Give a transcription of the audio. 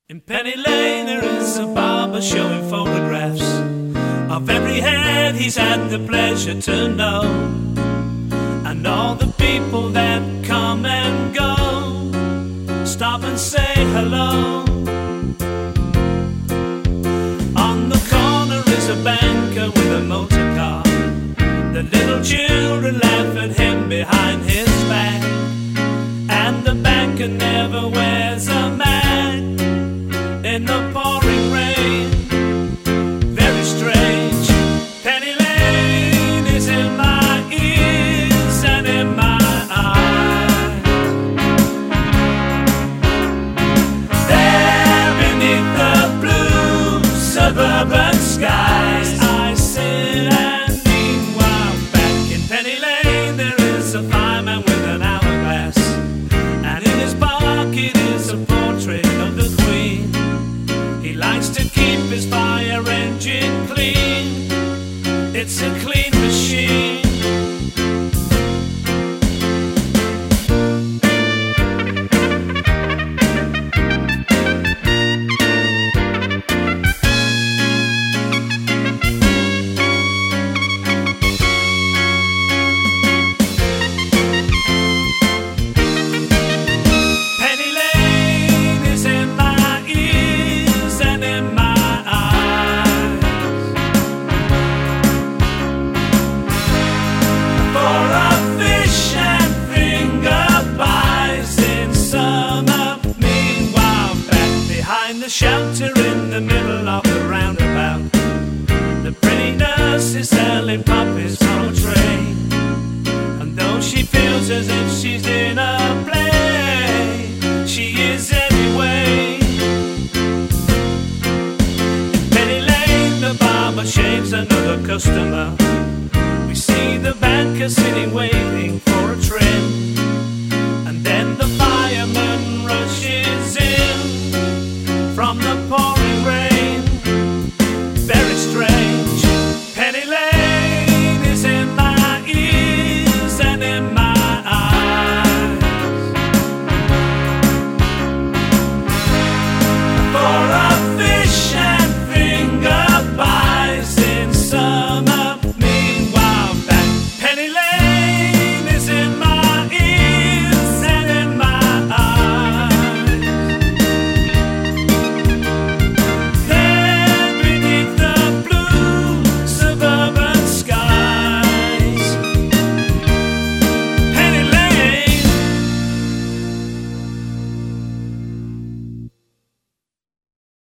In Penny Lane there is a barber showing photographs of every head he's had the pleasure to know, and all the people that come and go stop and say hello. On the corner is a banker with a motor car. The little children laugh at him behind his back, and the banker never wears a mask in the pouring rain. Very strange. Penny Lane is in my ears and in my eyes. There beneath the blue suburban skies, I sit and meanwhile back in Penny Lane there is a fireman with an hourglass, and in his pocket is a portrait of the Queen. He likes to keep his fire engine clean. It's a clean machine. Penny Lane is in my ears and in my eyes. For a fish and finger pies in summer, meanwhile back behind the shelter in the middle of the roundabout, the pretty nurse is selling puppies on a tray, and though she feels as if she's in a play, she is anyway. In Penny Lane the barber shaves another customer.